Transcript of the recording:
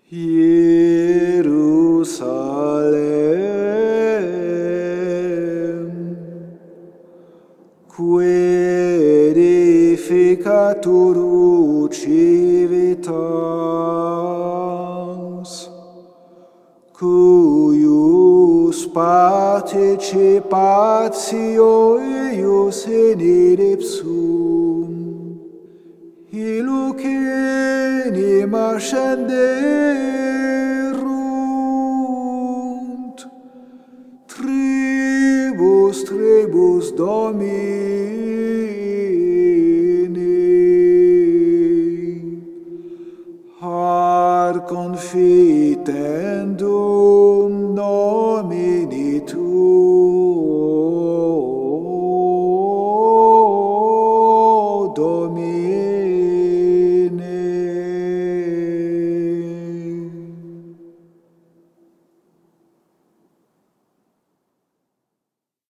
Jerusalem, que edificatur civitas, cuius participatio eius in ipsum, illuc enim ascenderunt, tribus Domini, ad confitendum nomini Tuum.